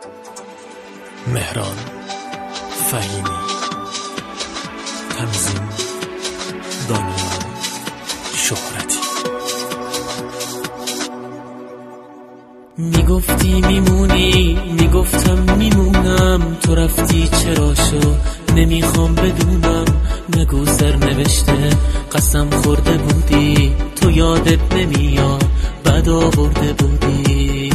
مهران فهیمی، تنظیم دانیال شهرتی. میگفتی میمونی، میگفتم میمونم، تو رفتی چرا شو نمیخوام بدونم. نگو سر نوشته قسم خورده بودی، تو یادت نمیاد بد آورده بودی.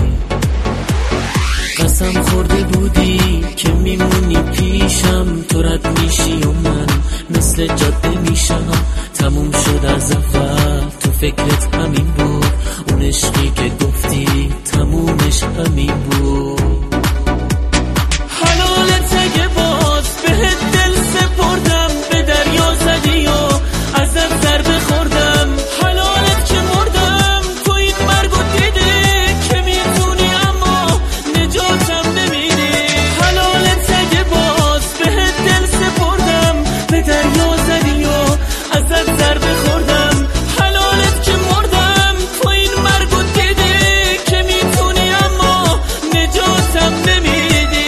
قسم خورده بودی که میمونی پیشم، تو رد میشی و من مثل جاده میشم. تموم شد از اول، تو فکرت همین بود، اون عشقی که گفتی تمومش همین بود. حلالت اگه باز بهت دل سپردم، به دریا زدی و ازت ضربه خوردم. حلالت که مردم، تو این مرگو دیدی که میتونی اما نجاتم نمیدی. حلالت اگه باز بهت دل سپردم، به دریا زدی و ازت ضربه خوردم. حلالت که مردم، تو این مرگو دیدی که میتونی اما نجاتم نمیدی.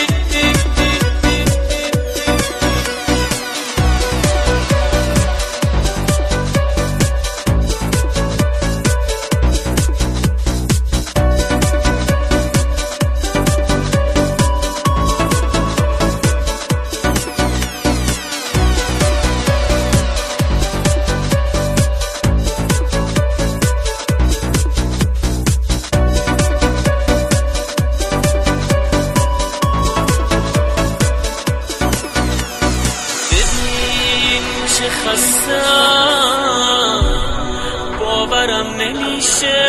چه خستم باورم نمیشه،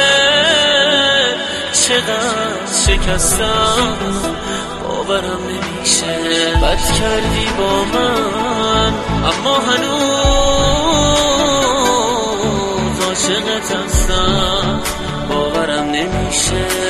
چقدر شکستم باورم نمیشه. بد کردی با من اما هنوز عاشقت هستم، باورم نمیشه.